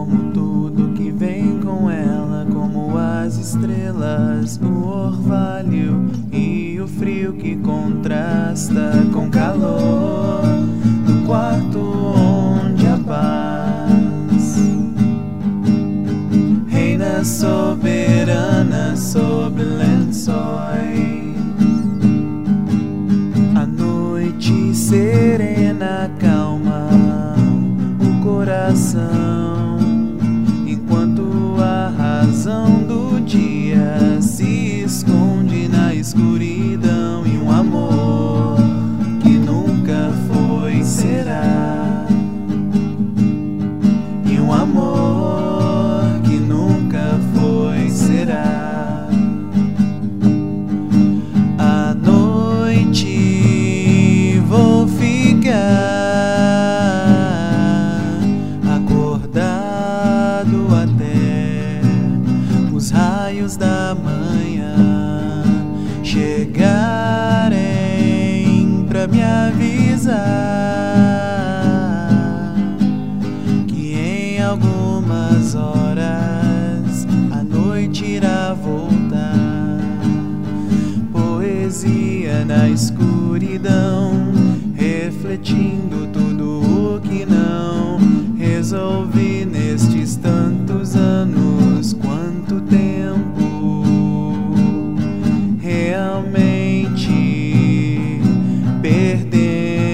como tudo que vem com ela, como as estrelas, o orvalho e o frio que contrasta com o calor do quarto onde a paz reina soberana sobre lençóis. A noite serena calma o coração, enquanto a razão do dia se esconde na escuridão, e um amor que nunca foi será, e um amor que nunca foi será. À noite vou ficar acordado até os raios da manhã chegarem pra me avisar que em algumas horas a noite irá voltar. Poesia na escuridão, refletindo tudo o que não resolvi nestes tantos anos. Quanto tempo realmente perdemos?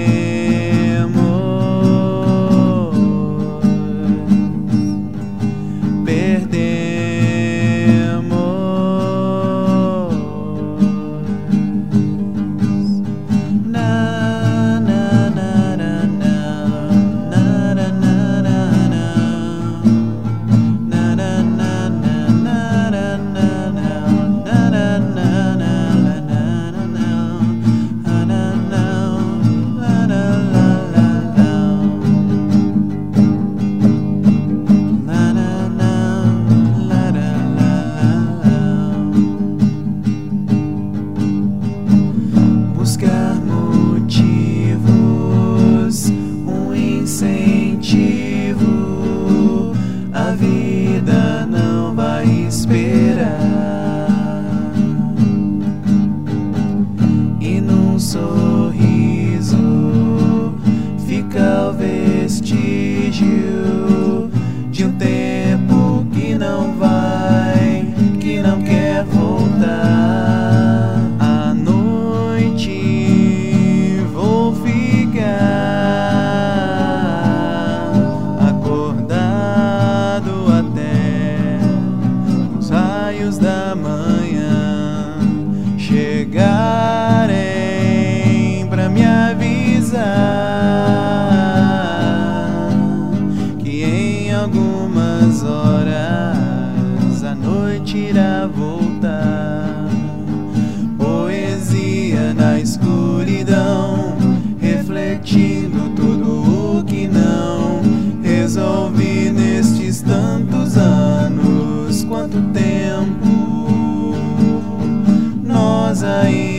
Buscar motivos, um incentivo, a vida não vai esperar. E num sorriso fica o vestígio de um tempo que não vai, que não quer voltar. Da manhã chegarem pra me avisar que em algumas horas a noite irá voltar. Poesia na escuridão, refletindo tudo o que não resolvi nestes tantos anos. Quanto tempo nós ainda